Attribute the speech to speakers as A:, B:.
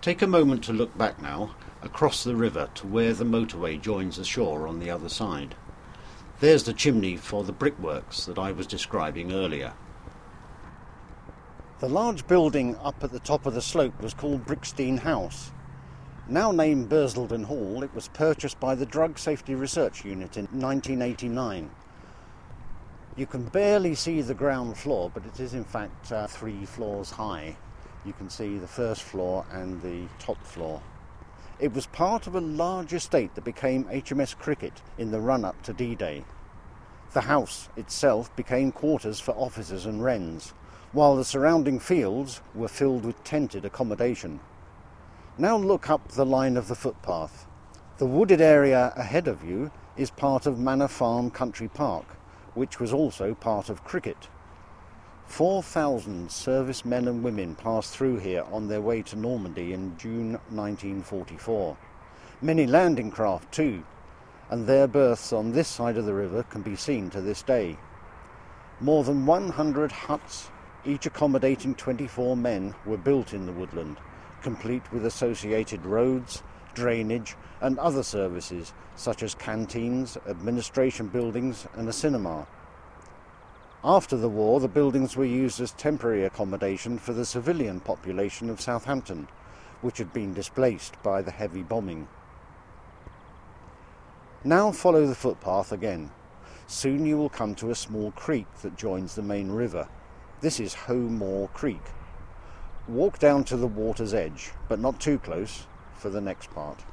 A: Take a moment to look back now, across the river to where the motorway joins the shore on the other side. There's the chimney for the brickworks that I was describing earlier.
B: The large building up at the top of the slope was called Brickstein House. Now named Bursledon Hall, it was purchased by the Drug Safety Research Unit in 1989. You can barely see the ground floor, but it is in fact 3 floors high. You can see the first floor and the top floor. It was part of a large estate that became HMS Cricket in the run-up to D-Day. The house itself became quarters for officers and wrens, while the surrounding fields were filled with tented accommodation. Now look up the line of the footpath. The wooded area ahead of you is part of Manor Farm Country Park, which was also part of Cricket. 4,000 servicemen and women passed through here on their way to Normandy in June 1944. Many landing craft too, and their berths on this side of the river can be seen to this day. More than 100 huts, each accommodating 24 men, were built in the woodland, complete with associated roads, drainage and other services such as canteens, administration buildings and a cinema. After the war, the buildings were used as temporary accommodation for the civilian population of Southampton, which had been displaced by the heavy bombing. Now follow the footpath again. Soon you will come to a small creek that joins the main river. This is Hoe Moor Creek. Walk down to the water's edge, but not too close, for the next part.